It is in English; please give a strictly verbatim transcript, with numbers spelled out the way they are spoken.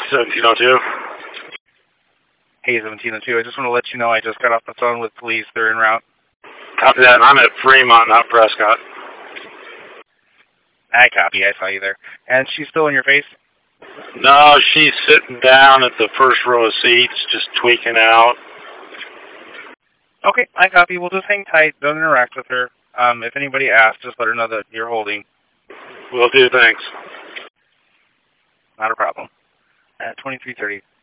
seventeen oh two. Hey, seventeen oh two, I just want to let you know I just got off the phone with police. They're en route. Copy that. I'm at Fremont, not Prescott. I copy. I saw you there. And she's still in your face? No, she's sitting down at the first row of seats, just tweaking out. Okay, I copy. We'll just hang tight. Don't interact with her. Um, if anybody asks, just let her know that you're holding. Will do, thanks. Not a problem. At twenty-three thirty.